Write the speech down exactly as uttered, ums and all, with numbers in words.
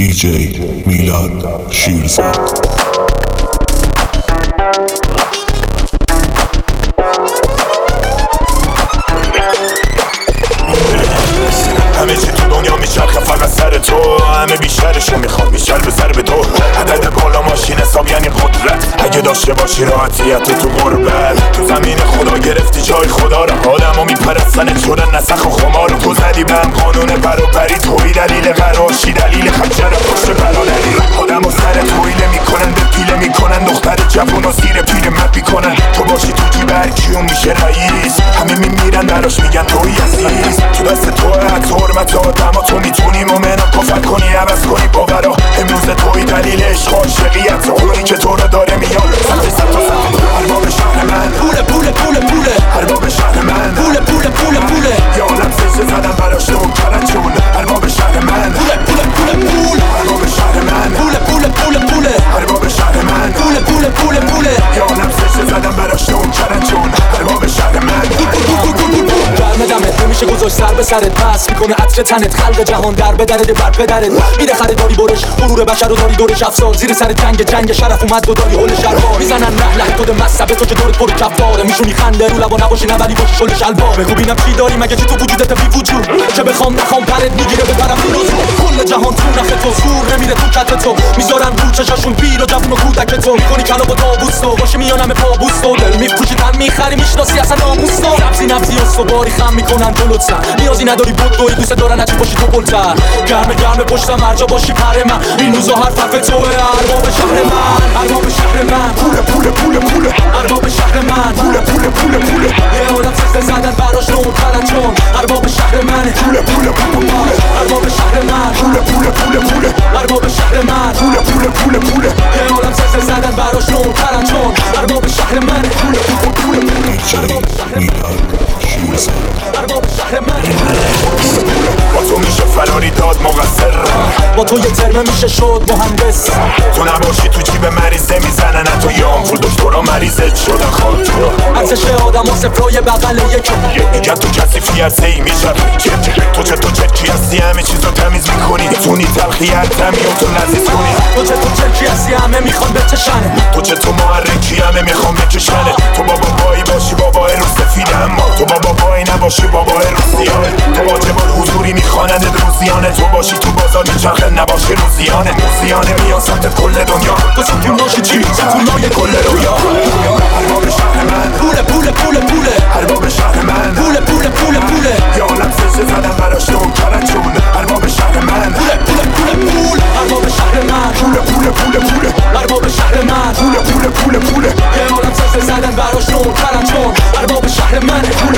دیجی میلاد شیرزاد. همه چی تو دنیا میچرخه فقط سر تو، همه بیشترشو میخوام میشل به سر به تو. عدد بالا ماشین حساب یعنی قدرت، اگه داشته باشی راحتیت تو غربت. تو زمین خدا گرفتی جای خدا رو، آدمو میپرستنت شدن نسخ و خمار. تو زدی به هم قانون برابری، توی دلیل قراشی دلیل خنجر پشت برادری. آدمو سر تویله میکنن به پیله میکنن، دختر جوون و زیر پیر مد میکنن. تو باشی تو جیب هر کیون میشه رئیس، همه میمیرن براش میگن توی عزیز. تو دست توه حتی حرمت آدم تو میتونی مومنا کفر کنی عوض کنی باورا. امروز توی دلیل عشق عاشقیت، اونی که تو رو داره میاد سطح سطح سطح. ارباب شهر من پوله پوله پوله پوله، ارباب شهر من پوله پوله پوله پوله. یا عالم سجده زدن براش تو کرد چون ارباب شهر من پوله پوله پوله پول. ارباب شهر من پوله پوله پوله پوله، ارباب شهر من پوله پوله پوله پوله. یا عالم سجده زدن براش تو کرد چون ارباب شهر من. گرم دمت نمیشه گذاشت سر به سرت، پس میکنه عطر تنت، خلق جهان در به درد بر پدرت. میره خریداری برش غرور بشر و داری دورش افسار، زیر سر جنگ جنگ شرف اومد و داری هول شربار. میزنن نه نه خود مصبه تو که دورت پر کفاره، میشونی خنده رو لبا نباشی نه ولی باشی شل شلوار. بگو ببینم چی داری مگه چی تو وجودت بی وجود، که بخوام نخوام پرت میگیره ببرم روز. کل جهان تو نخ تو زور نمیره تو کت تو، میذارن رو چشاشون پیر و جوون و کودک تو. میکنی کلام و دابوس تو باشه میانم پابوس تو، دل میفروشی تن میخری میشناسی اصلا ناموس تو. نفسی نفسی استواری خم میکنن جلوت، نیازی نداری بود دوی دوست دارن نچی باشی تو بلتر. گرم گرم پشتم هر جا باشی پر من، این روزا هر حرف توه. ارباب شهر من ارباب شهر من پوله پوله پوله پوله، ارباب شهر من پوله پوله پوله پوله. یه آدم سخت زدن براش نوکرن چون ارباب شهر من پوله پوله پوله پوله، ارباب شهر من پوله پوله پوله پوله. ارباب شهر من پوله پوله پوله پوله. یه آدم سخت زدن براش نوکرن چون ارباب شهر من پوله پوله پوله. دیجی میلاد شیرزاد. ارباب شهر من با تو میشه فراری داد مقصر، با تو یه ترمه میشه شد مهندس. تو نباشی تو جیب مریضه میزنن تو یام پول دکترا مریضت شدن خاک تو. ارزش آدم و صفرای بغل یکی میگن تو کسی فیرسه ای میشه تو چه تو چرکی هستی همه چیزو تمیز میکنی، میتونی تلخی هر دمی و تو لذیذ کنی. تو چه تو چرکی هستی همه میخوان بچشنه، تو چه تو محرکی همه میخوان بکشنه. تو بابا بایی باشی بابا رو سفیده، اما تو بابا بایی نباشی بابا رو سیانه. تو واجب الحضوری میخوانند روزیانه، تو باشی تو بازار میچرخه نباشی روزیانه. موزیانه میان سمت کل دنیا، تو ستون باشی چی ستونای کل رویا. ارباب شهر من پوله پوله پوله پوله، ارباب شهر من پوله پوله پوله پوله. یا عالم سجده زدن براش تو کرد چون ارباب شهر من پوله پوله پوله پول، ارباب شهر من پوله پوله پوله پوله، ارباب شهر من پوله پوله پوله پوله. یه عالم سخت زدن براش نوکرن چون ارباب شهر من.